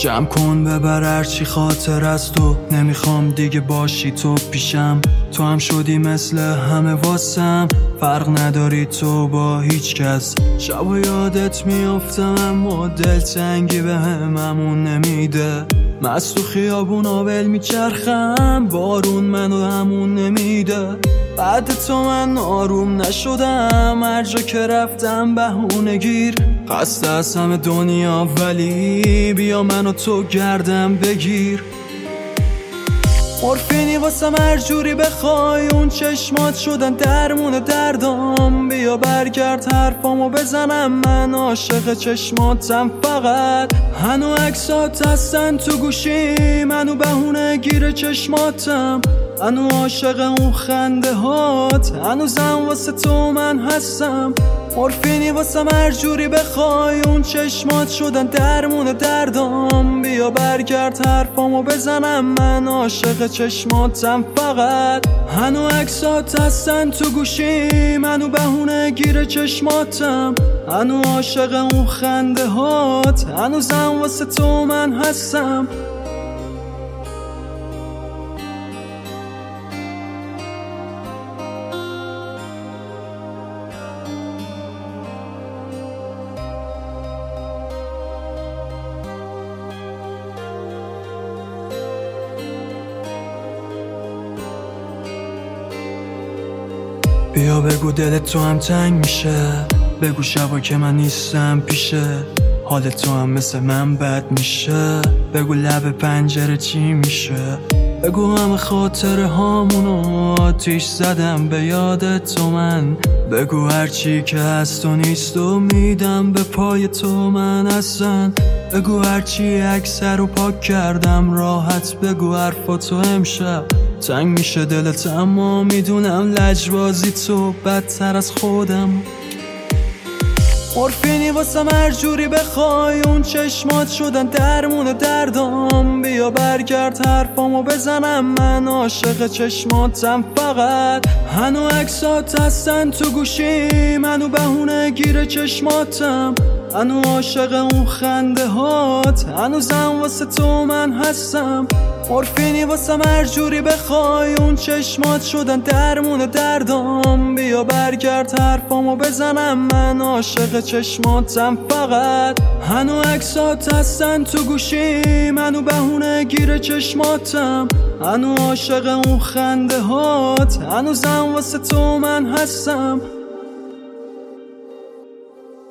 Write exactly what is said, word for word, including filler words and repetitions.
جمع کن ببر هرچی خاطر از تو، نمیخوام دیگه باشی تو پیشم. تو هم شدی مثل همه واسم، فرق نداری تو با هیچ کس. شب یادت میافتم اما دلتنگی به هممون نمیده. مست تو خیابون آبل میچرخم، بارون منو همون نمیده. بعد تو من آروم نشدم، هر جا که رفتم بهونه گیر. خسته از همه دنیا ولی بیا منو تو گردم بگیر. مورفینی واسم هر جوری بخوای، اون چشمات شدن درمون دردام. بیا برگرد حرفامو بزنم، من عاشق چشماتم فقط. هنو عکسات هستن تو گوشی، منو بهونه گیر چشماتم. هنو عاشق اون خنده هات، هنوزم واسه تو من هستم. مورفینی واسم هر جوری بخوای، اون چشمات شدن درمون دردام. بیا برگرد حرفامو بزنم، من عاشق چشماتم فقط. هنو عکسات هستن تو گوشی، منو بهونه گیر چشماتم. هنو عاشق اون خنده هات، هنوزم واسه تو من هستم. بیا بگو دلت تو هم تنگ میشه، بگو شبا که من نیستم پیشه. حال تو هم مثل من بد میشه، بگو لب پنجره چی میشه. بگو همه خاطره هامونو آتیش زدم به یاد تو من. بگو هرچی که هست و نیست و میدم به پای تو من اصلا. بگو هرچی اکثر رو پاک کردم راحت، بگو حرفاتو امشب. تنگ میشه دلت اما میدونم لجبازی تو بدتر از خودم. مورفینی واسم هر جوری بخوای، اون چشمات شدن درمون دردام. بیا برگرد حرفامو بزنم، من عاشق چشماتم فقط. هنو عکسات هستن تو گوشی، منو بهونه گیر چشماتم. هنو عاشق اون خنده هات، هنوزم واسه تو من هستم. مورفینی واسم هر جوری بخوای، اون چشمات شدن درمون دردام. بیا برگرد حرفامو بزنم، من عاشق چشماتم فقط. هنو عکسات هستن تو گوشی، منو بهونه گیر چشماتم. هنو عاشق اون خنده هات، هنوزم واسه تو من هستم.